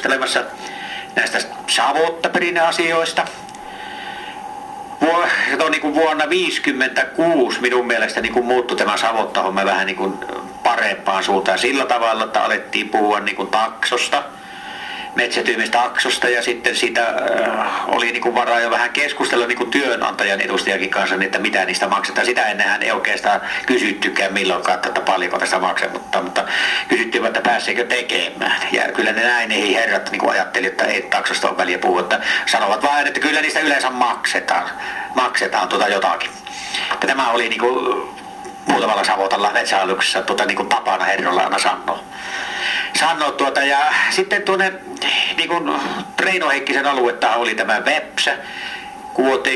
keskustelemassa näistä Savotta-perinneasioista. Niin kuin vuonna 1956 minun mielestä niin kuin muuttui tämä Savotta-homma vähän niin kuin parempaan suuntaan sillä tavalla, että alettiin puhua niin kuin taksosta, metsätyymistaksosta, ja sitten siitä oli niin kuin varaa jo vähän keskustella niin kuin työnantajan edustajakin kanssa, että mitä niistä maksetaan. Sitä ennenhän ei oikeastaan kysyttykään milloinkaan, että paljonko tästä maksaa, mutta kysyttiin, että pääseekö tekemään. Ja kyllä ne näin ei herrat niin kuin ajatteli, että ei taksosta ole väliä puhua, että sanovat vain, että kyllä niistä yleensä maksetaan jotakin. Ja tämä oli niin kuin muutamalla Savotalla Metsähallituksessa niin kuin tapana herrolla aina sanoa, ja sitten tuonne niin kuin Reino Heikkisen aluetta oli tämä Vepsä vuoteen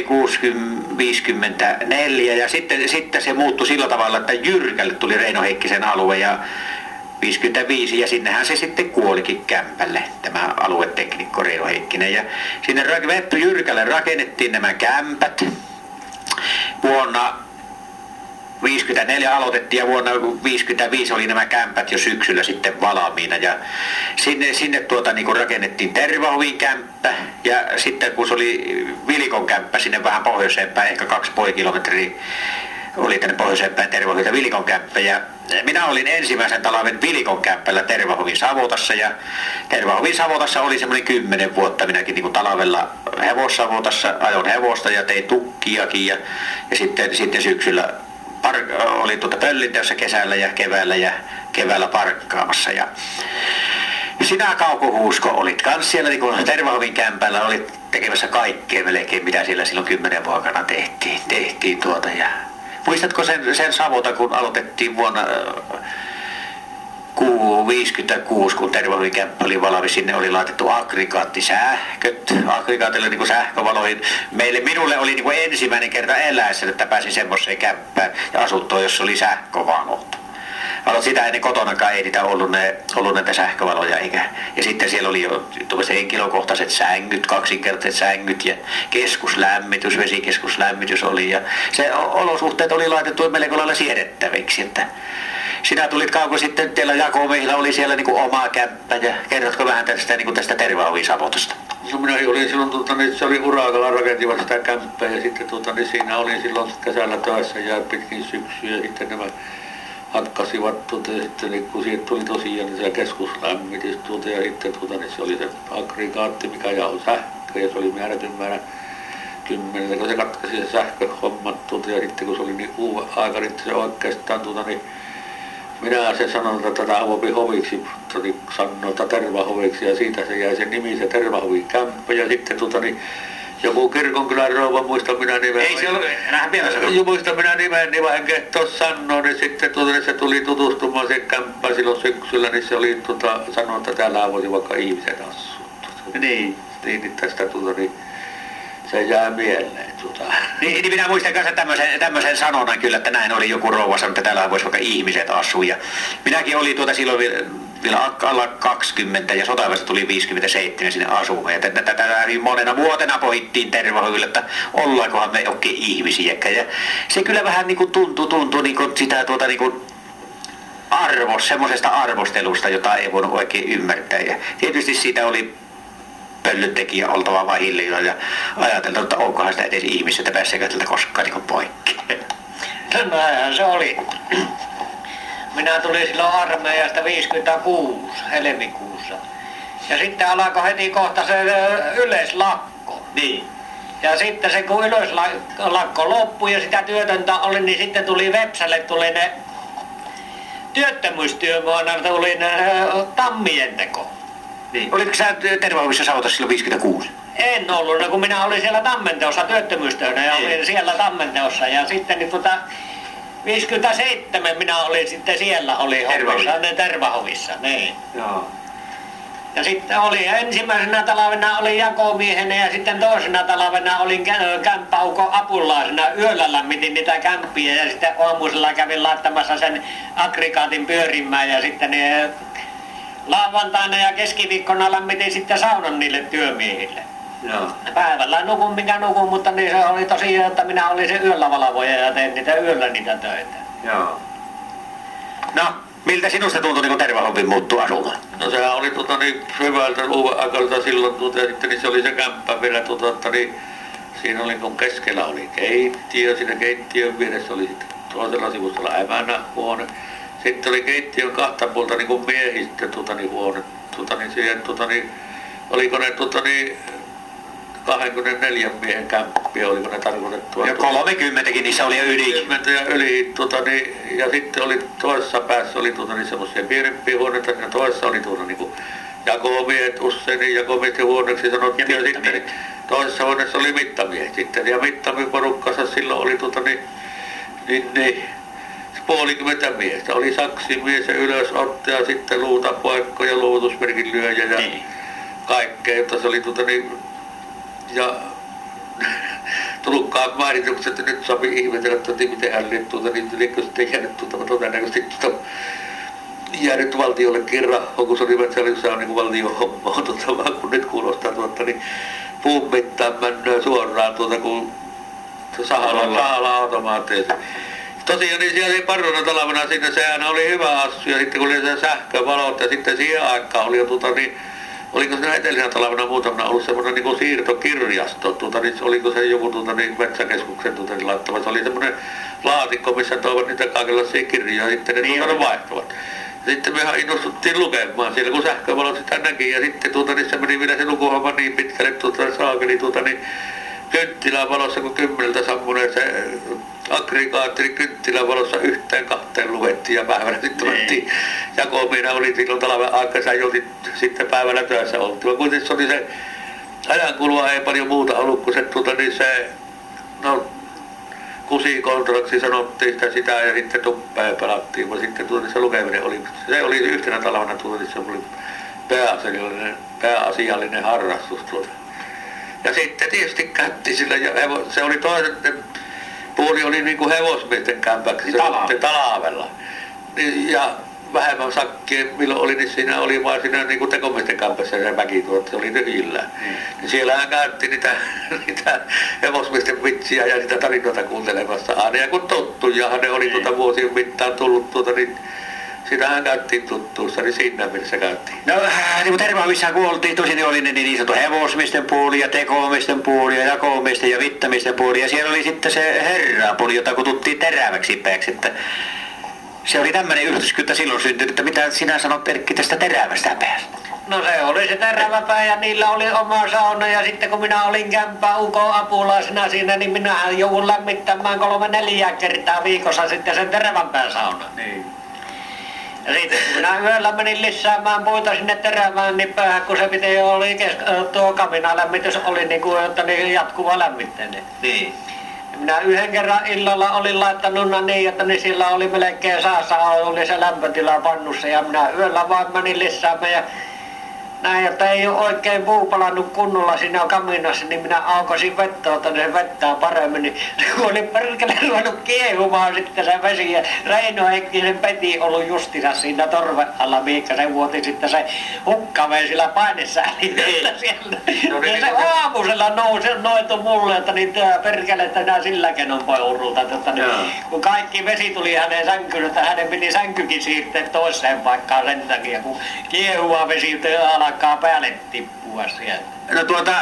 1954, ja sitten se muuttui sillä tavalla, että Jyrkälle tuli Reino Heikkisen alue ja 55, ja sinnehän se sitten kuolikin kämpälle, tämä alueteknikko Reino Heikkinen, ja sinne Jyrkälle rakennettiin nämä kämpät vuonna 54 aloitettiin, ja vuonna 55 oli nämä kämpät jo syksyllä sitten valmiina, ja sinne niin kuin rakennettiin Tervahovin kämppä, ja sitten kun se oli Vilikon kämppä sinne vähän pohjoisempään, ehkä 2,5 kilometriä oli tänne pohjoisempään Tervahovilta Vilikon kämppä, ja minä olin ensimmäisen talven Vilikon kämppällä Tervahovin Savotassa, ja Tervahovin Savotassa oli semmoinen 10 vuotta minäkin niin kuin talvella Hevossavotassa, ajoin hevosta ja tein tukkiakin, ja sitten syksyllä oli pöllinteossa kesällä ja keväällä parkkaamassa, ja sinä Kauko Huusko olit kans siellä niin kuin Tervahovin kämpällä, olit tekemässä kaikkea melkein mitä siellä silloin 10 vuokana tehtiin ja muistatko sen Savota, kun aloitettiin vuonna 56, kun Tervahovin kämppä oli valmis, sinne oli laitettu aggregaattisähköt, aggregaatilla niin kuin sähkövaloihin. Minulle oli niin kuin ensimmäinen kerta eläessä, että pääsin semmoiseen kämppään ja asuttoon, jossa oli sähkövalot. Sitä ennen kotonakaan ei niitä ollut näitä sähkövaloja, ja sitten siellä oli jo henkilökohtaiset sängyt, kaksinkertaiset sängyt ja keskuslämmitys, vesikeskuslämmitys oli, ja se olosuhteet oli laitettu melko lailla siedettäviksi, että sinä tulit Kauko sitten, teillä jakomiehillä oli siellä niin kuin oma kämppä, ja kerrotko vähän tästä Tervahovin Savotasta? No minä olin silloin, se oli urakalla rakentivat sitä kämppää, ja sitten siinä olin silloin kesällä töissä ja pitkin syksyä, ja sitten nämä hakkasivat ja sitten niin kun siitä tuli tosiaan se keskuslämmitys ja sitten niin se oli se aggregaatti, mikä jauhoi sähköä, ja se oli määrätyn määrä 10, kun se katkaisi se sähköhommat ja sitten kun se oli niin aika, niin se oikeastaan niin minä se sanon, että tätä avopi hoviksi, sanoi, että Tervahoviksi, ja siitä se jäi se nimi, se Tervahovin kämppä, ja sitten niin joku Kirkonkylän rouva, muista minä nimen. Ei se ole enää vielä sanonut. Muista minä nimen, niin vaan en kehtoa sanoa, niin sitten se tuli tutustumaan se kämppä silloin syksyllä, niin se oli sanoi, että täällä voisi vaikka ihmiset asua. Niin tästä niin se jää mieleen. Niin minä muistan kanssa tämmöisen sanonnan kyllä, että näin oli joku rouva sanonut, että täällä voisi vaikka ihmiset asua. Ja minäkin olin silloin vielä alla 20 ja sotaväestä tuli 57 sinne asumaan. Ja tätä monena vuotena pohittiin Tervahoville, että ollaankohan me oikein ihmisiäkään. Ja se kyllä vähän niin kuin tuntui niin kuin sitä niin kuin semmoisesta arvostelusta, jota ei voinut oikein ymmärtää. Ja tietysti siitä oli pöllyntekijä oltava vahillinen ja ajateltu, että onkohan sitä edes ihmisiä, että pääseekö tältä koskaan niin poikki. No näinhän se oli. Minä tulin silloin armeijasta 56 helmikuussa. Ja sitten alkoi heti kohta se yleislakko. Niin. Ja sitten se kun yleislakko loppui ja sitä työtöntä oli, niin sitten tuli Vepsälle ne työttömyystyövuonna tuli ne tammien teko. Niin. Olitko sä Tervahovissa Savotassa silloin 56? En ollut, no kun minä olin siellä Tammenteossa työttömyystyönä ja olin siellä Tammenteossa ja sitten niin 57 minä olin sitten siellä Tervahovissa, niin. Joo. Ja sitten oli ensimmäisenä talvena olin jakomiehenä ja sitten toisena talvena olin kämppäukon apulaisena. Yöllä lämmitin niitä kämppiä ja sitten aamuisella kävin laittamassa sen aggregaatin pyörimään ja sitten ne lauantaina ja keskiviikkona lämmitin sitten saunan niille työmiehille. Joo. Päivällä nukun mikä nukun, mutta niin se oli tosiaan, että minä olin se yöllä valvoja ja tein yöllä niitä töitä. Joo. No, Miltä sinusta tuntui, niin kun Tervahovi muuttui asumaan? No sehän oli hyvältä uuden aikalta silloin, ja sitten niin se oli se kämppä vielä, siinä oli kun keskellä oli keittiö, siinä keittiön vieressä oli sitten toisella sivustolla emännähuone. Sitten oli keittiön kahta puolta niin kuin miehistä huone, siihen, oliko ne 24 miehen kämppiä, oliko ne tarkoitettu? Ja 30kin niissä oli jo yli. 30 ja yli, ja sitten oli toisessa päässä oli semmoisia pienempiä huoneita, ja toisessa oli jakomiehet, usein jakomiesten huoneeksi sanottiin, ja sitten toisessa huoneessa oli mittamiehet sitten, ja mittamiporukkansa silloin oli puolikymmentä miestä. Oli saksimies ja ylösottaja, sitten luutapaikko ja luovutusmerkin lyöjä ja kaikkea, jotta se oli ja tullutkaan mainitukset, että nyt saapi ihmetellä, että miten hän liekö sitten jäänyt todennäköisesti jäänyt valtiollekin rahoa, kun se oli metsällissään niin valtion hommaa, vaan kun nyt kuulostaa puun mittaan mennään suoraan kun sahalla automaatteessa. Tosiaan niin siellä parona talvena siinä sehän oli hyvä assu ja sitten kun oli se sähkövalot ja sitten siihen aikaan oli jo oliko siinä edellisenä talvena muutamana ollut semmoinen niin siirtokirjasto, oliko se joku metsäkeskuksen laittava, se oli semmoinen laatikko, missä toivat niitä kaikenlaisia kirjoja, sitten ne niin vaihtuvat. Sitten mehän innostuttiin lukemaan siellä, kun sähkövalot sitä näki ja sitten se meni vielä se lukuhomma niin pitkälle, saakeli kynttilän valossa, kun 10 sammuneen se aggregaatti kynttilän valossa 1-2 luettiin ja päivällä sitten otettiin jakomiina oli silloin talven aikaa, jolti sitten päivällä työssä oltiin. Vaan kuitenkin se oli se ajankulua ei paljon muuta ollut kuin se kusikontraksi sanottiin sitä ja sitten tuppea pelattiin, vaan sitten se lukeminen oli, se oli yhtenä talvena se oli pääasiallinen harrastus . Ja sitten tietysti kättisillä ja se oli toinen puoli oli niin kuin hevosmiesten kämpäksi talvella. Ja vähemmän sakkia, milloin oli, niin siinä oli vaan siinä niin kuin tekomiesten kämpässä se väki, se oli tyhjillään. Niin siellähän käytti niitä hevosmiesten vitsiä ja niitä tarinoita kuuntelemassa aina. Ja kun tottujahan ne oli vuosien mittaan tullut niin sitähän käyttiin tuttuussa, niin siinä mielessä käyttiin. No, niin kuin Tervahovissa kun oltiin, tosin oli ne niin sanottu hevosmiesten puoli ja tekomiesten puoli ja jakomiesten ja vittamiesten puoli. Ja siellä oli sitten se herrapuoli, jota kutsuttiin teräväksi pääksi. Että se oli tämmöinen yhdistyskyttä silloin syntynyt, että mitä sinä sanot Erkki tästä terävästä päästä? No se oli se terävä pää ja niillä oli oma sauna ja sitten kun minä olin kämppä ukon apulaisena siinä, niin minähän joudun lämmittämään 3-4 kertaa viikossa sitten sen terävän pään saunan. Niin. Ja sitten kun minä yöllä menin lisäämään puita sinne terävään niin päähän, kun se piti oli tuo kaminalämmitys oli niin kuin, että niin jatkuva lämmitteinen. Niin. Ja minä yhden kerran illalla olin laittanut niin, että niin sillä oli melkein saassa oli se lämpötila pannussa ja minä yöllä vaan menin lisäämään ja näin, että ei ole oikein puu palannut kunnolla siinä kaminassa, niin minä aukasin vettä, että se vettää paremmin, niin se oli perkele ruvennut kiehumaan sitten se vesi ja Reino Heikkisen Peti ollut justiinsa siinä torven alla, mihinkä se vuoti sitten se hukkaveen sillä painesäiliöllä siellä. No, niin, ja se aamusella noitui mulle, että niin perkele, että minä sillä kenon pourulta, että niin, kun kaikki vesi tuli hänen sänkyyn, että hänen piti sänkykin siirtää toiseen paikkaan sen takia, kun kiehuva vesi alkaa päälle tippua sieltä. No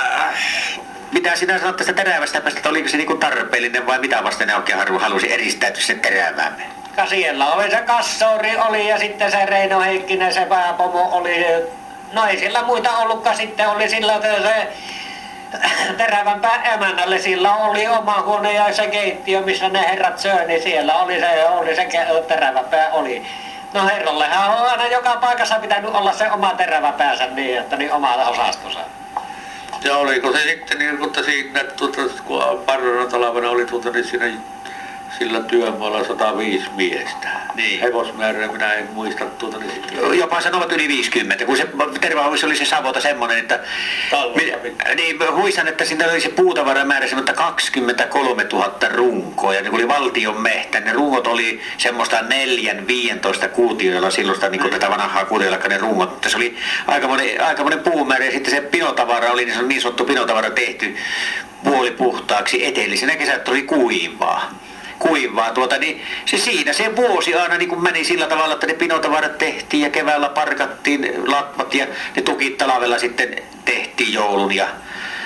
mitä sinä sanot tästä terävästä päästä, että oliko se niinku tarpeellinen vai mitä vasten ne oikein halusi eristäytyä sen terävään? Siellä oli se kassori oli ja sitten se Reino Heikkinen, se pääpomo oli. No ei siellä muita ollutkaan, sitten oli sillä se terävänpää emännälle, sillä oli oma huone ja se keittiö, missä ne herrat söi, niin siellä oli se teräväpää oli. No herrallehan on aina joka paikassa pitänyt olla se oma terävä päänsä niin, että niin oma osastonsa. Ja oliko se sitten niin, mutta siinä, kun parrona talvena oli niin siinä sillä työmaalla 105 miestä. Niin. Hevosmäärää minä en muista niin sitten. Jopa sanovat yli 50, kun se Tervahovissa oli se savota semmoinen, että niin huisan, että siinä oli se puutavaramäärä semmoista 23 000 runkoa ja ne oli valtion mehtä. Ne rungot oli semmoista 4-15 kuutioilla silloista niin tätä vanhaa kuutioilla rungot, mutta se oli aikamoinen puumäärä ja sitten se pinotavara oli niin sanottu pinotavara tehty puolipuhtaaksi etellisenä kesät oli kuivaa. kuivaa niin se siinä se vuosi aina niin kuin meni sillä tavalla, että ne pinotavarat tehtiin ja keväällä parkattiin latvat ja ne tukit talvella sitten tehtiin joulun ja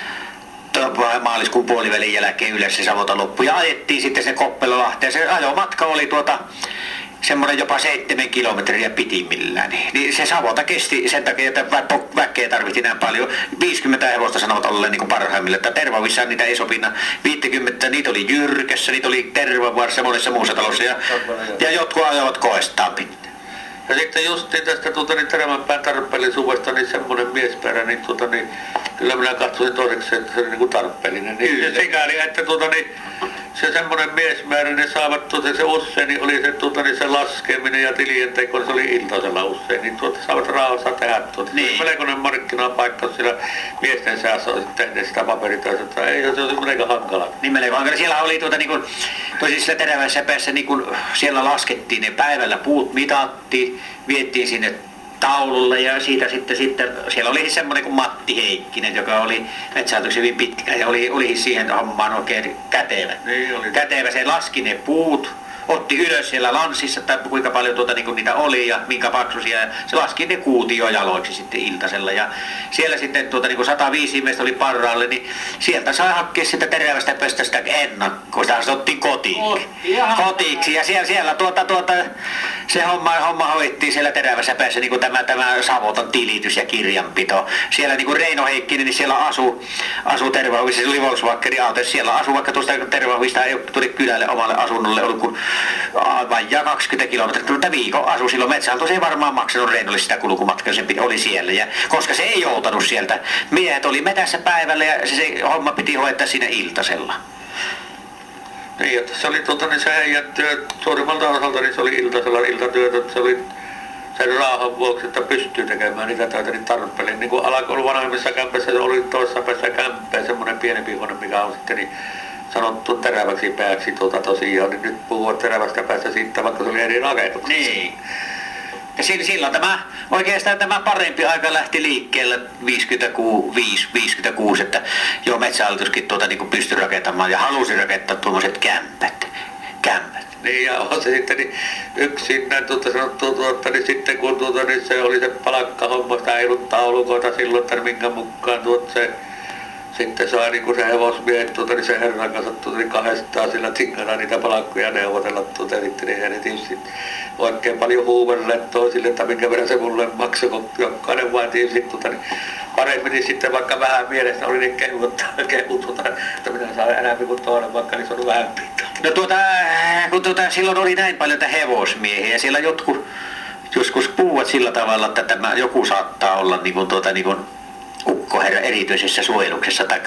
maaliskuun puolivälin jälkeen yleensä se Savota loppui ja ajettiin sitten se Koppelolahteen. Se ajomatka oli semmoinen jopa 7 kilometriä pitimmillään. Niin se Savota kesti sen takia, että väkeä tarvittiin näin paljon. 50 hevosta sanovat olleen niin parhaimmille, että Tervavissa niitä ei sopina 50, niitä oli Jyrkässä, niitä oli Tervavuorissa ja monessa muussa talossa ja jotkut ajoivat koestaan pitää. Ja sitten justiin tästä Terävänpään tarpeellisuudesta niin semmoinen miesperä, niin, kyllä minä katsoin toiseksi, että se oli niin kuin tarpeellinen. Niin sikäli, että se semmoinen miesmäärä, ne saavat se usein, niin oli se laskeminen ja tilienteko, se oli iltaisella usein, niin saavat rauhassa tehdä niin. Melkoinen markkinapaikka siellä miesten seassa sitten ennen sitä paperityötä, ei se olisi melko hankala. Niin melko hankala. Siellä oli tosi sillä Terävässä päässä, siellä laskettiin ne päivällä puut mitattiin, vietiin sinne taululle ja siitä sitten siellä oli semmoinen kuin Matti Heikkinen, joka oli metsähallituksen hyvin pitkä ja oli siihen hommaan oikein kätevä. Niin oli. Kätevä, se laski ne puut, otti ylös siellä lanssissa, että kuinka paljon niitä oli ja minkä paksuisia. Se laski ne kuutiojaloiksi sitten iltasella ja siellä sitten 105 ihmistä oli parraalle, niin sieltä sai hakea sitä Terävästä päästä sitä ennakkoa, sitä otettiin kotiiksi ja siellä se homma hoittiin siellä Terävässä päässä niin kuin tämä Savotan tilitys ja kirjanpito. Siellä niin kuin Reino Heikkinen, niin siellä asui Tervahuvissa, se oli Volkswagen auto, siellä asui vaikka tuosta Tervahuvista ei tuli kylälle omalle asunnolle, ollut kuin vajaa 20 kilometriä, mutta viikon asui silloin Metsähallitus ei varmaan maksanut Reinolle sitä kulkumatkaa, se oli siellä ja koska se ei joutanut sieltä, miehet oli metässä päivällä ja se homma piti hoitaa siinä iltasella. Niin, että se oli se heidän työ, suurimmalta osalta niin se oli iltasella iltatyötä, että se oli sen raahan vuoksi, että pystyy tekemään niitä töitä niin tarpeellinen. Niin kuin alakoulun vanhemmissa kämpässä se oli toisessa päässä kämppää, semmoinen pienempi huone, mikä on sitten niin sanottu teräväksi pääksi tosiaan, niin nyt puhua terävästä päästä siitä, vaikka se oli eri rakennuksessa. Niin. Ja silloin oikeastaan tämä parempi aika lähti liikkeelle 56, että jo Metsähallituskin niin pystyi rakentamaan ja halusi rakentaa tuommoiset kämpät. Niin ja on se sitten niin yksin näin sanottu, niin sitten kun niin se oli se palkkahomma, sitä ei ollut taulukoita silloin, että minkä mukaan se sitten sai niin se hevosmiehet, niin se herran kanssa niin kahdestaan sillä tingana niitä palkkoja neuvotella, niin ja ne tietysti oikein paljon huuvelleet toisille, että minkä verran se mulle maksoi, kun jokainen vaan tietysti, niin paremmin niin sitten vaikka vähän mielessä oli niin kehut, että minä saan enemmän kuin toinen, vaikka niin se on vähän pitää. No kun silloin oli näin paljon hevosmiehiä ja siellä jotkut joskus puhuvat sillä tavalla, että tämä joku saattaa olla niin kuin ukkoherra erityisessä suojeluksessa tai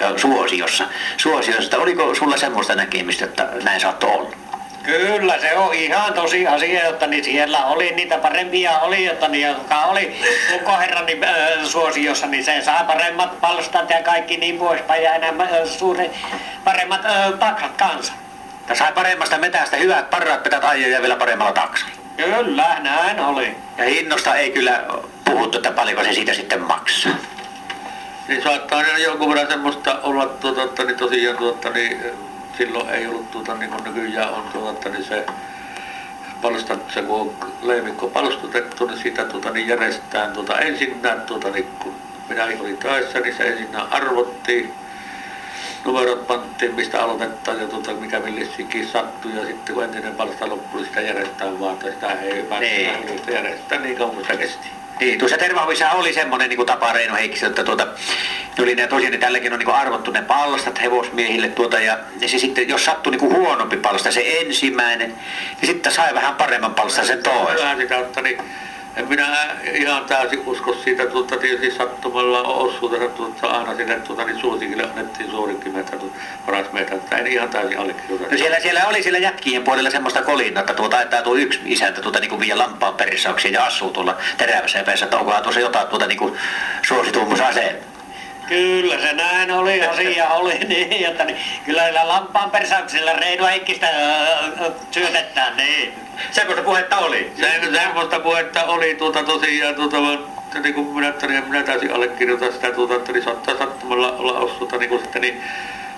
suosiossa. Oliko sulla semmoista näkemistä, että näin saattoi olla? Kyllä, se on ihan tosi asia, että niin siellä oli niitä parempia oli, että niin, joka oli ukkoherran suosiossa, niin se saa paremmat palstat ja kaikki niin poispäin ja enemmän paremmat taksat kanssa. Ja sai paremmasta metästä hyvät parraat petät ajaa ja vielä paremmalla taksalla. Kyllä, näin oli. Ja hinnosta ei kyllä puhuttu, että paljonko se siitä sitten maksaa. Niin saattaa aina jonkun verran semmoista olla, niin tosiaan niin silloin ei ollut niin kuin nykyään on niin se palstat, se kun on leimikko palstutettu, niin siitä niin järjestään ensinnään niin kun minä olin töissä, niin se ensinnään arvottiin. Numerot panttiin, mistä aloitetaan ja mikä millissäkin sattui ja sitten kun entinen palsta loppui, niin sitä järjestään vaan, että sitä ei päästä järjestää niin kauan kuin sitä kesti. Niin, tuossa Tervahuvissa oli semmoinen niin tapa Reino Heikkisen, että oli ne tosiaan, niin tälläkin on niin arvottu ne palstat hevosmiehille ja se sitten, jos sattui niin huonompi palsta, se ensimmäinen, niin sitten sai vähän paremman palstan sen toisen. Vähän sitä, että niin, en minä ihan täysin usko siitä, tietysti sattumalla osuudessa aina sille niin suosikille annettiin suurikin meitä, paras meitä, että en ihan täysin allekirjoita. No siellä oli siellä jätkien puolella semmoista kolinaa, että että tuo yksi isäntä niin vie lampaan perissauksia ja asuu tuolla Terävässä päässä, että onkohan tuossa jotain niin suosituimmuusaseen. Kyllä se näin oli, asia oli niin, että niin, kyllä niillä lampaan persauksilla Reino Heikkistä syötetään, niin. Semmoista puhetta oli? Semmoista puhetta oli tosiaan, niin kuin minä täysin allekirjoitan sitä, että niin saattaa sattumalla olla osuutta niin kuin sitten niin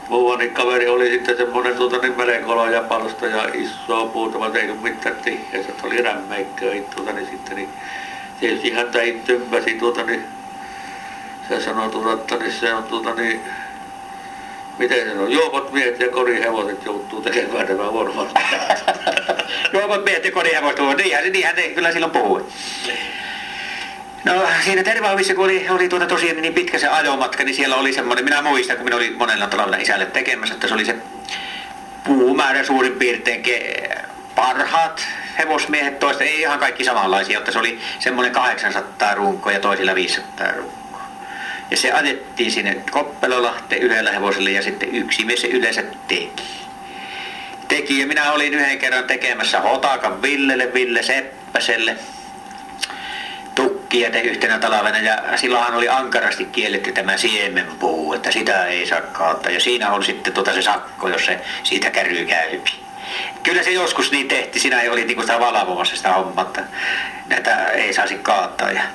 Muuani kaveri oli sitten semmonen niin melekolo ja palsta ja isoa puuta, vaan ei ole mitään tiheässä, että oli rämmeikköä niin sitten niin tietysti häntä tympäsi niin se sanoi että niin se on niin miten se on, juopot miehet ja korihevoset joutuu tekemään tämän vorman. Juopot miehet ja korihevoset, niinhän ne kyllä silloin puhui. No siinä Tervahovissa, kun oli tosiaan niin pitkä se ajomatka, niin siellä oli semmoinen, minä muistan, kun minä olin monella talvella isälle tekemässä, että se oli se puumäärä suurin piirtein parhaat hevosmiehet toista, ei ihan kaikki samanlaisia, mutta se oli semmoinen 800 runkoa ja toisilla 500 runkoa. Ja se ajettiin sinne Koppelolahteen yhdellä hevosella ja sitten yksi mies se yleensä teki. Ja minä olin yhden kerran tekemässä Hotakan Ville Seppäselle tukkia yhtenä talvena ja silloinhan oli ankarasti kielletty tämä siemenpuu, että sitä ei saa kaataa. Ja siinä on sitten se sakko, jos se siitä käryy käypi. Kyllä se joskus niin tehtiin, siinä ei oli sitä valvomassa sitä hommaa, että näitä ei saisi kaataa ja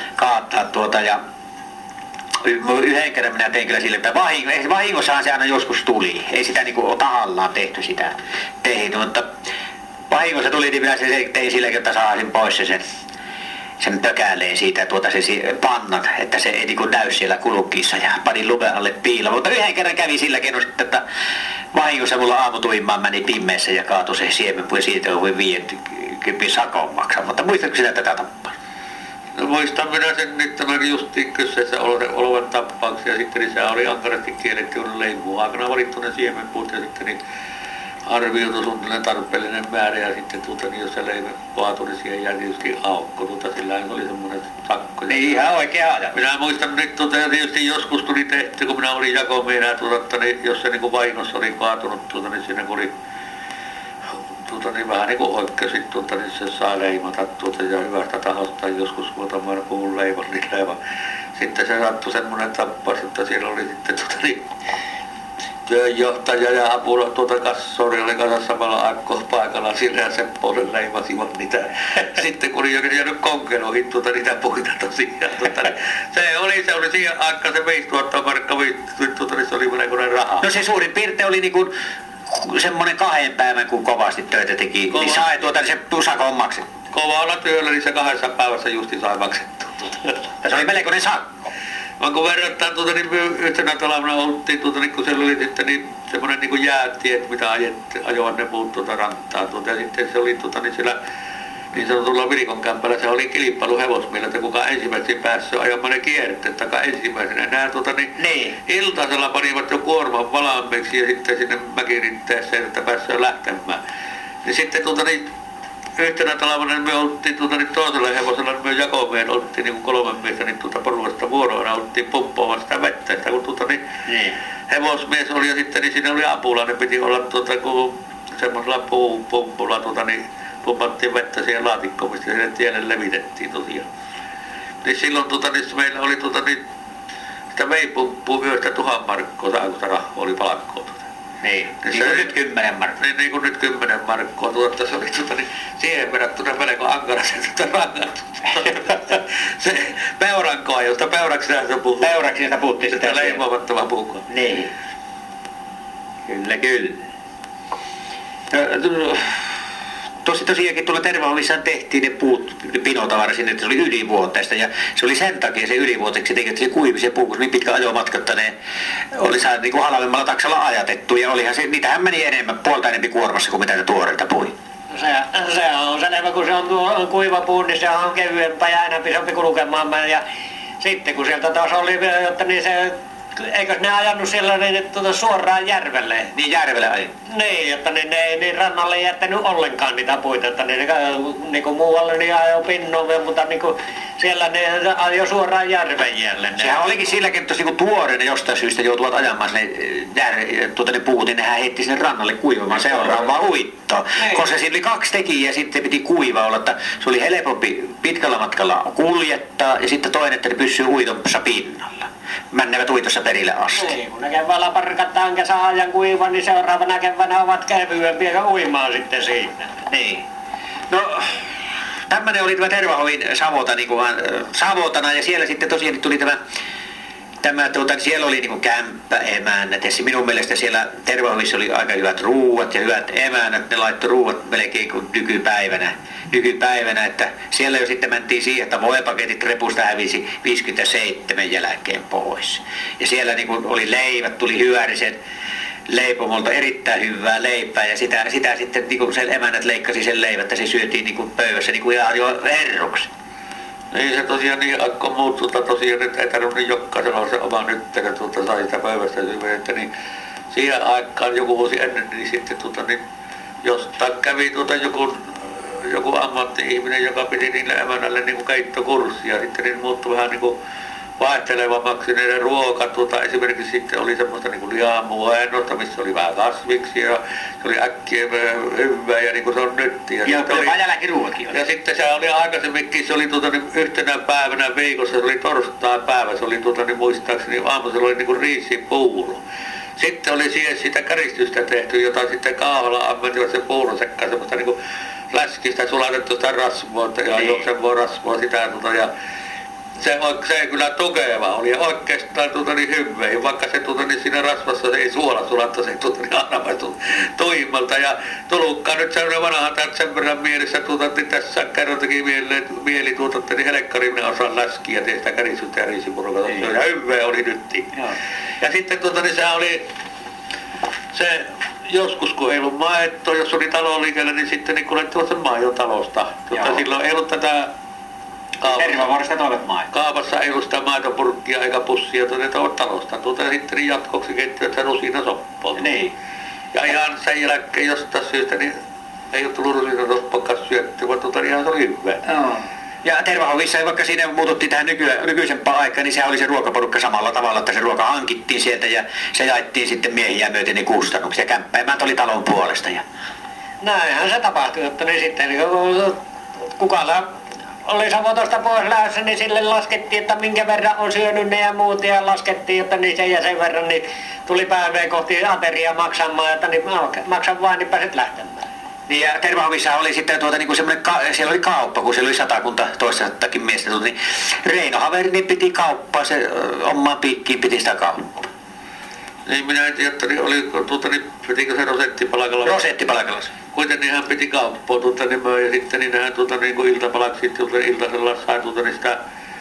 yhden kerran minä tein kyllä sille, että vahingossahan se aina joskus tuli. Ei sitä tahallaan tehty sitä tehty, mutta vahingossa tuli, niin minä se tein sillä, että saasin pois sen pökäleen siitä se pannan, että se ei näy siellä kulukissa ja panin lumen alle piiloon. Mutta yhden kerran kävi sillä keinoin sitten, että vahingossa mulla aamutuimaan meni pimeässä ja kaatui se siemenpuu ja siitä on 50 sakon maksaa. Mutta muistatko sitä tätä tappaa? No muistan minä sen nyt tämän justiin kyseessä olevan tappauksia ja sitten niin se oli ankarasti kielletty leimuun aikana valittu ne siemenpuut ja sitten niin arvioitu suunnilleen tarpeellinen määrä ja sitten niin jos se leime kaatui, niin siihen jäi tietysti aukko, sillä oli semmoinen sakko. Niin ihan oikea ajatus. Minä muistan nyt ja tietysti joskus tuli tehty, kun minä olin jakomiehenä, niin jos se niin vahingossa oli kaatunut, niin siinä kun oli niin vähän niin kuin oikeasti niin se saa leimata ja hyvästä tahosta joskus muutaman puun leivon niin leiva. Sitten se sattui semmoinen tappaus, että siellä oli sitten niin työnjohtaja ja apula kassori oli kanssa samalla aikaa paikalla, sillä ja Sepponen leimasivat niitä. Sitten kun oli jäänyt konkeloihin niitä puita tosiaan. Se oli siihen aikaan se 5000 markkaa, niin se oli melkoinen raha. No se suurin piirtein oli semmoinen 2 päivän, kun kovasti töitä teki, niin sai se sakon maksettu. Kovalla työllä, niin se 2 päivässä justi sai maksettu. Ja se oli melkoinen sakko. Vaan kun verrattain niin yhtenä talvena oltiin, niin kun siellä oli sitten niin semmoinen niin jäätiet, mitä ajoivat ne puut rantaa. Ja sitten se oli niin siellä niin sanotulla Vilikon kämpällä, se oli kilpailu hevosmielellä, että kuka ensimmäiseksi päässyt ajamaan ne kierteet, taka ensimmäisenä. Nämä niin. Iltasella panivat jo kuorman valmiiksi ja sitten sinne mäkirinteeseen, että päässyt lähtemään. Niin sitten niin yhtenä talvena me oltiin niin toisella hevosella, niin me jakomeen oltiin niin 3 miestä niin porukasta vuoroina oltiin pumppuamaan sitä vettä. Sitä, kun niin hevosmies oli ja sitten niin siinä oli apulainen, piti olla kun semmoisella puupumpulla niin pumpattiin vettä siihen laatikkoon, mistä sinne tielle levitettiin tosiaan. Niin silloin niin meillä oli niin sitä veipumppua yöstä 1000 markkoa, tai kun rahaa oli palkkoa. Niin kuin nyt 10 markkoa. Niin kuin nyt 10 markkoa. Se oli niin siihen verrattuna melko ankaraisen rangaistus. Se peurankoa, josta peuraksi näistä puhuttiin. Peuraksi näistä puhuttiin sitä leimaavattava puukoa. Niin. Kyllä. Tosiaankin tuolla Tervahovissa tehtiin ne puut pinotavara sinne, että se oli ylivuoteista ja se oli sen takia se ylivuoteeksi teki, että se kuivi se puu, kun niin pitkä ajomatka, että ne oli saanut niin halvemmalla taksalla ajatettu ja olihan se, niitähän meni enemmän, puolta enempi kuormassa kuin mitä ne tuoreita pui. Se on selvä, kun se on tuo kuiva puu, niin se on kevyempää ja enemmän sopi kulkemaan ja sitten kun sieltä taas oli, jotta niin se eikös ne ajanut siellä niin, suoraan järvelle? Niin järvelle ajoi. Niin, että ne ei niin rannalle jättänyt ollenkaan niitä puita, että ne niin kuin muualle niin ajoi pinnoon, mutta niin kuin siellä ne ajoi suoraan järven jälle. Sehän olikin silläkin, että jos tuoreena jostain syystä joutuvat ajamaan sinne ne puut, niin nehän heitti sinne rannalle kuivamaan seuraavaa uittoa. Koska siinä oli 2 tekijää, sitten piti kuiva olla, että se oli helpompi pitkällä matkalla kuljettaa ja sitten toinen, että ne pysyy uitossa pinnalla. Männevät uitossa perille asti. Niin, kun ne keväällä parkataan kesäajan kuivan, niin seuraavana keväänä ovat kevyempiä ja uimaan sitten siinä. Niin. No, tämmönen oli tämä Tervahovin Savotana ja siellä sitten tosiaan tuli tämä siellä oli niinku kämppäemännät ja minun mielestä siellä Tervahovissa oli aika hyvät ruuat ja hyvät emännät. Ne laittoi ruuat melkein kuin nykypäivänä, että siellä jo sitten mentiin siihen, että voipaketit repusta hävisi 57 jälkeen pois. Ja siellä niinku oli leivät, tuli Hyvärisen leipomolta erittäin hyvää leipää ja sitä sitten niinku sen emännät leikkasi sen leivät, että se syötiin niinku pöydässä niinku ihan jo herruksi. Niin se tosiaan niin akko muuttui, tosiaan nyt ei tarvinnut jokaisella olla se oma nytterä, sai sitä päivästä syvyyttä, niin siihen aikaan joku vuosi ennen, niin sitten niin jostain kävi joku ammatti-ihminen, joka piti niille emännälle niin kuin keittokurssia, sitten niin muuttui vähän niin kuin vaihtelevammaksi niiden ruoka, esimerkiksi sitten oli semmoista niin kuin lihamuennosta, missä oli vähän kasviksia ja se oli äkkiä hyvää ja niin kuin se on nyt. Ja pajaläkin ruokia. Ja sitten se oli aikaisemminkin, se oli niin yhtenä päivänä viikossa, se oli torstai-päivä, se oli niin muistaakseni aamusella oli niin kuin riisipuuro. Sitten oli siihen sitä käristystä tehty, jota sitten kaahalla ammentivat sen puuron sekkaan semmoista niin kuin läskistä sulatettuista rasvua ja juoksevaa rasvua sitä ja se kyllä tukeva oli ja oikeastaan niin hyvää, vaikka se niin siinä rasvassa se ei suola sulatta, se niin aina tuimmalta ja tulukkaan nyt sellainen vanha sen verran mielessä niin tässä kerrotakin mieli niin helkkari minä osaan läskiä ja sitä kärisyttä ja riisipurkaa ja hyvää oli nyt. Ja sitten niin se oli se joskus kun ei ollut maitoa, jos oli taloliikellä, niin sitten niin kuljettivat sen maidotalosta. Silloin ei ollut tätä Tervavuoresta toivat maito. Kaapassa ei ollut sitä maitopurkkia eikä pussia, ne toivat talosta. Sitten jatkoksi keittivät sen rusinasoppaa. Niin. Ja ihan sen jälkeen jostain syystä niin ei ole tullut rusinasoppaakaan syöttyä, vaan ihan se oli hyvää. No. Ja Tervahovissa, vaikka siinä muututtiin tähän nykyisempään aikaan, niin sehän oli se ruokaporukka samalla tavalla, että se ruoka hankittiin sieltä ja se jaettiin sitten miehiä myöten niin kustannuksia. Kämppäimät oli talon puolesta. Ja näinhän se tapahtui, että niin sitten kukalla oli Savotosta pois lähdössä, niin sille laskettiin, että minkä verran on syönyt ne ja muut ja laskettiin, että niin sen ja sen verran, niin tuli päivää kohti ateria maksamaan, että niin maksan vain, niin pääset lähtemään. Niin ja Tervahovissa oli sitten niin kuin semmoinen, siellä oli kauppa, kun siellä oli 100 toistakin miestä, niin Reino Haveri niin piti kauppaa, se omaan piikkiin piti sitä kauppaa. Niin minä en tiedä, niin pitikö se rosettipalakalla? Rosettipalakalla. Kuitenkin hän piti kauppaa niin ja sitten niin hän niin kuin iltapalaksi iltasella sai niin sitä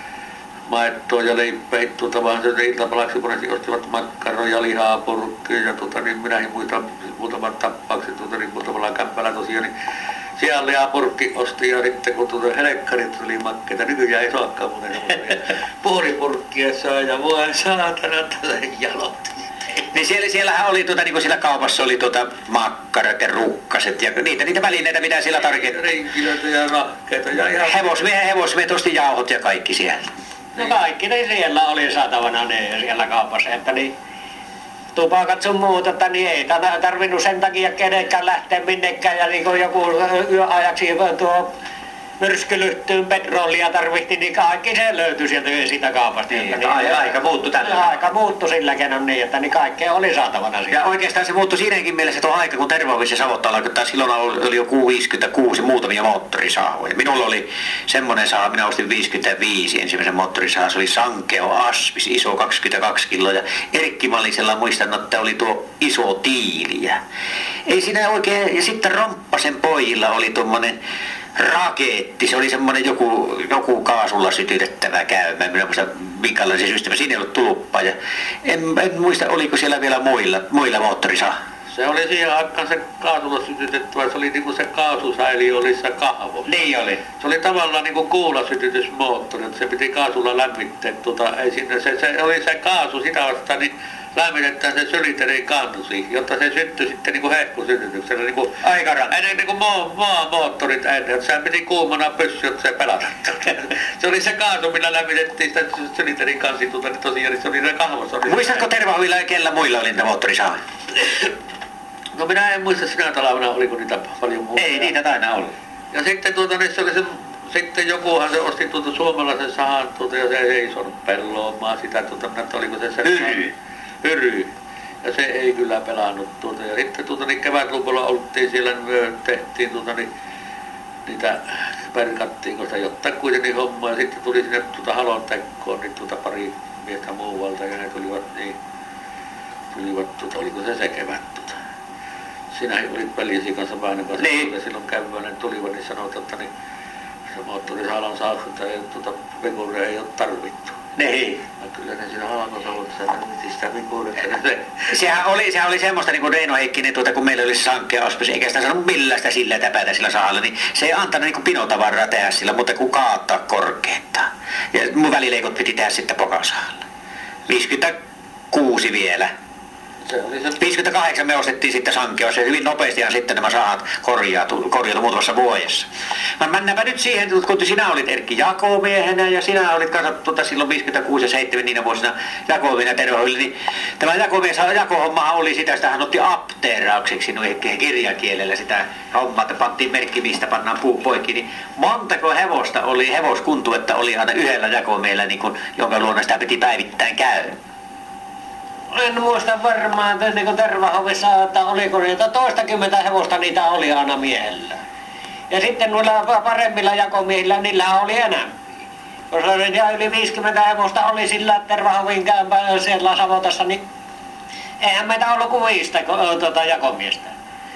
maitoa ja leipää vaan se iltapalaksi monesti ostivat makkaroja, lihaa, purkkia ja niin minäkin muistan muutaman tappauksen niin muutamalla kämppällä tosiaan niin siellä lihapurkki osti ja sitten kun helekkarit tuli makkeita, nykyään ei saakaan muuten puolipurkkia saa ja voi saatana tällainen jalot. Niin siellähän oli niin kuin siellä kaupassa oli makkarat ja rukkaset ja niitä välineitä mitä siellä tarkettiin. Renkilöitä ja rahkeita ja ihan hevosmiehet osti jauhot ja kaikki siellä. No kaikki ne siellä oli saatavana ne siellä kaupassa, että niin tupakat sun muuta, että niin ei tarvinnut sen takia kenenkään lähteä minnekään ja niin kuin joku yöajaksi tuo myrskylyhtyyn petrolia tarvittiin, niin kaikki se löytyi sieltä siitä kaupasta. Niin, aika muuttui tällä. Aika muuttui sillä kenon niin, että niin kaikkea oli saatavana siellä. Ja oikeastaan se muuttui siinäkin mielessä tuo aika, kun Tervahovissa ja Savottalla, kun silloin oli jo 56 muutamia moottorisahoja. Minulla oli semmoinen saha, minä ostin 55 ensimmäisen moottorisaha, se oli Sankeo Aspis, iso 22 kiloa. Ja Erkki Mallisella muistan, että oli tuo iso Tiiliä. Ei siinä oikein, ja sitten Romppasen pojilla oli tuommoinen Raketti, se oli semmoinen joku kaasulla sytytettävä käymä, minä muista minkälainen systeemi, siinä ei ollut tuluppaa ja en muista oliko siellä vielä muilla moottorisaha. Se oli siihen aikaan se kaasulla sytytettävä, se oli niinku se kaasusäili oli se kahvo. Niin oli. Se oli tavallaan niinku kuulasytytysmoottori, että se piti kaasulla lämmittää, ei sinne, se oli se kaasu sitä vastaan, niin lämmitetään se syliterin kansi, jotta se syttyi sitten niinku hehkusytytyksellä. Niinku, ennen niinku moottorit ennen, että sehän piti kuumana pyssyä, että se pelata. Se oli se kaasu, millä lämmitettiin sitä syliterin kansi, niin tosiaan se oli se kahvassa. Muistatko Tervahovilla ja kellä muilla oli niitä moottorisahoja? No minä en muista sinä talvena, oliko niitä paljon muuta. Ei niitä taina ollut. Ja sitten niin se oli se, sitten jokuhan se osti suomalaisen sahan ja se ei saanut pelloamaan sitä, minä oliko se Hyry. Ja se ei kyllä pelannut ja sitten niin kevätluvulla oltiin siellä, niin tehtiin niin niitä perkattiin, koska jotta kuitenkin hommaa ja sitten tuli sinne halontekkoon niin pari miestä muualta ja ne tulivat oliko se kevät Sinä olit väliesi kanssa Väinön kanssa, niin. Silloin käymään tulivat, niin sanoit, että niin, se moottorisalan saakka ja vekuria ei ole tarvittu. Niin. No kyllä ne siinä halkosavossa sitä vekuria. Sehän oli semmoista niin kuin Reino Heikkinen, kun meillä oli se sankkea ospis, eikä sitä sanonut millään sitä sillä täpätä sillä sahalla, niin se ei antanut niin kuin pinotavaraa tehdä sillä, mutta kun kaattaa korkeintaan. Ja mun välileikot piti tehdä sitten pokasahalla. 56 vielä. 58 me ostettiin sitten sankeossa ja hyvin nopeastihan sitten nämä sahat korjautu muutamassa vuodessa. Mennäänpä nyt siihen, kun sinä olit Erkki jakomiehenä ja sinä olit kanssa silloin 56 ja 7 niinä vuosina jakomiehenä terveydellä, niin tämä jakohommahan oli sitä hän otti apteeraukseksi noin kirjakielellä sitä hommaa, että pantiin merkki, mistä pannaan puu poikki, niin montako hevosta oli hevoskuntuetta oli aina yhdellä jakomiehellä, niin kun, jonka luona sitä piti päivittäin käydä? En muista varmaan, että niin Tervahovissa, että oliko niitä toistakymmentä hevosta niitä oli aina miehellä. Ja sitten noilla paremmilla jakomiehillä niillä oli enemmän. Koska yli 50 hevosta oli sillä Tervahovin siellä Savotassa, niin eihän meitä ollut kuin 5 jakomiestä.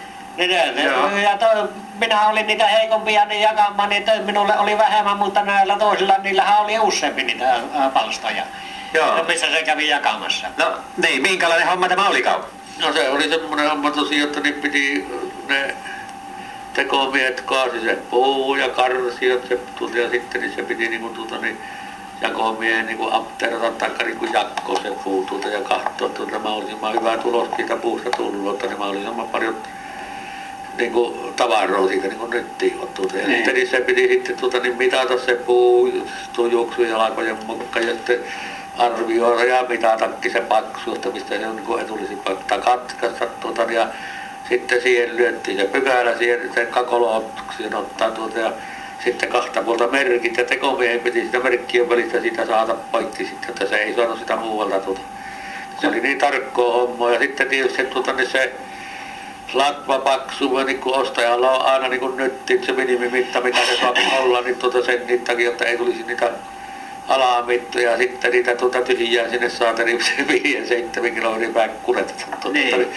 Minä olin niitä heikompia niin jakamaan, niin minulle oli vähemmän, mutta näillä toisilla niillähän oli useampi niitä palstoja. Joo. Missä se kävi jakamassa. No niin, minkälainen homma tämä oli kauan? No se oli semmoinen homma tosiaan, että niin piti ne tekomiehet kaasi se puu ja karsiot se ja sitten niin se piti niinku jakomiehen niinku apteerata taikka niinku jakko se puu ja katsoa mä olisin hyvä tulos siitä puusta tullut, että niin mä olisin paljon niinku tavaroa siitä niinku nyttiin ottuuta. Ja sitten niin se piti sitten niin mitata se puu juoksujalkojen mukaan ja sitten arvioida ja mitatakki se paksuutta, mistä se on niin etulisi katkaista ja sitten siihen lyöttiin se pykälä siihen sen kakolo-ottuksiin ottaa ja sitten kahta puolta merkit ja tekomiehen piti sitä merkkien välistä siitä saada poikki sitten, että se ei saanut sitä muualta Se oli niin tarkkoa hommaa ja sitten tietysti niin se latva paksu, niin kuin ostajalla on aina niin kuin nyttiin se minimimitta, mitä se saa olla, niin sen niitäkin, jotta ei tulisi niitä alamittoja ja sitten niitä tyhjää sinne saateliin 5-7 kilometrin päin kuljetetaan. Niin.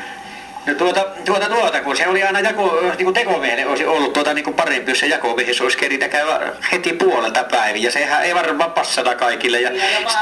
No kun se oli aina niin tekomiehelle olisi ollut niin parempi, jos se jakomiehessä olisi keritä käydä heti puolelta päivin ja sehän ei varmaan passata kaikille. Ja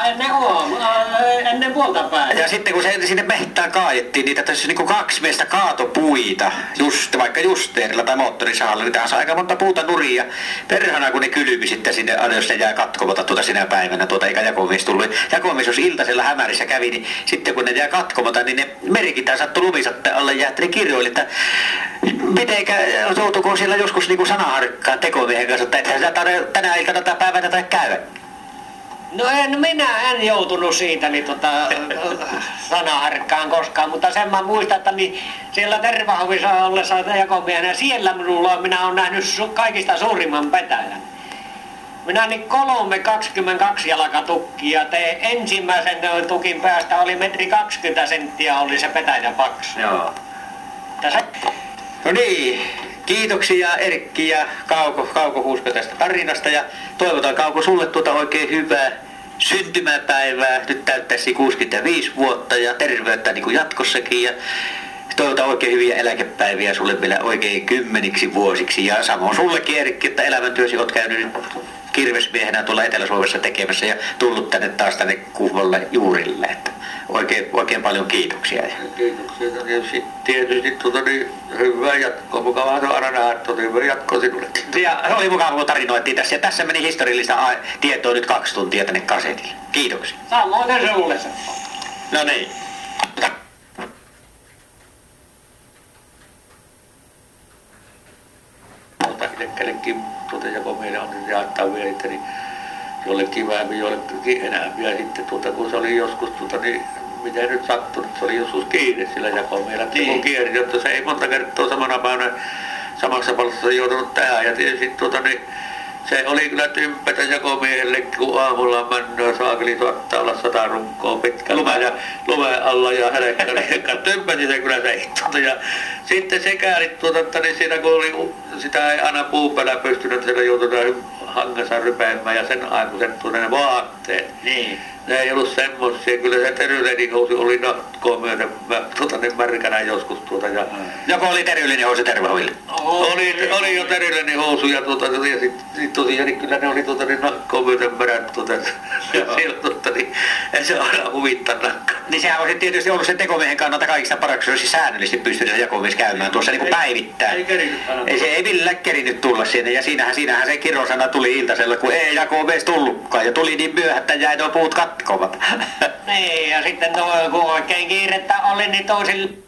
ennen puolta päivää. Ja sitten kun se sinne mehtään kaajettiin niitä tässä niin 2 miestä kaatopuita, vaikka justeerilla tai moottorisahalla, niin tähän saa aika monta puuta nuria. Perhana kun ne kylvi sitten sinne, jos se jää katkomata sinä päivänä, eikä jakomies tullut. Jakomies jos iltasella hämärissä kävi, niin sitten kun ne jää katkomata, niin ne merkitään sattui lumisatteen alle ja ne kirjoili, että mitenkä joutuuko siellä joskus niin sanaharkkaan tekomiehen kanssa, että ethän sä tänä iltana tai päivänä tai käydä. No minä en joutunut siitä niin sanaharkkaan koskaan, mutta sen mä muistan, että niin siellä Tervahovissa ollessa jakomiehenä, siellä minä olen nähnyt kaikista suurimman petäjän. Minä niin 3,22 jalkatukkia tein. Ensimmäisen tukin päästä oli 1,20 m oli se petäjän paksu. Joo. No niin, kiitoksia Erkki ja Kauko Huusko tästä tarinasta ja toivotan Kauko sulle oikein hyvää syntymäpäivää. Nyt täyttäisi 65 vuotta ja terveyttä niin kuin jatkossakin ja toivotan oikein hyviä eläkepäiviä sulle vielä oikein 10 vuosiksi ja samoin sullekin Erkki, että elämäntyösi olet käynyt kirvesmiehenä tuolla Etelä-Suomessa tekemässä ja tullut tänne Kuhmolle juurille. Että oikein paljon kiitoksia. Kiitoksia. Tietysti hyvää jatkoa. Mukavaa se aina nähdä. Hyvää jatkoa sinulle. Ja oli mukava, kun tarinoitiin tässä. Ja tässä meni historiallista tietoa nyt 2 tuntia tänne kasetille. Kiitoksia. Samoin sulle. No niin. Kenellekin jakomiehelle on jaettaa vielä, niin jollekin vähemmän, jollekin enemmän. Ja sitten kun se oli joskus, niin miten nyt sattunut, se oli joskus kiinni sillä jakomiehellä. Niin. Kun kiersi, jotta se ei monta kertaa samana päivänä samassa palstossa joutunut tähän. Ja tietysti niin se oli kyllä tympätä jakomiehelle, kun aamulla mennään saakeli saattaa olla 100 runkoa pitkä lumen alla ja hälekkäri. Tympäsi se kyllä se. Ja sitten se käärit että niin siinä kun oli, sitä ei aina puun päällä pystynyt, että se joutui hangassa rypeämään ja sen aikuiset ne vaatteet. Niin. Ne ei ollut semmoisia. Kyllä se teryleenihousu oli nahkoa myöten märkänä joskus ja Joko oli teryllinihousu Tervahoville? oli jo teryleenihousu ja sit tosiaan niin kyllä ne oli nahkoa myöten märät ja siellä ei se aina huvittanut. Niin sehän olisi tietysti ollut sen tekomiehen kannalta kaikista paraksi, jos olisi säännöllisesti pystynyt se jakomies käymään tuossa niin kuin päivittäin. Ei millään kerinyt tulla sinne ja siinähän se kirosana tuli iltasella, kun ei jakomies tullutkaan ja tuli niin myöhä, että jäi nuo puut katkomat. Niin, ja sitten kun oikein kiirettä oli, niin toisilla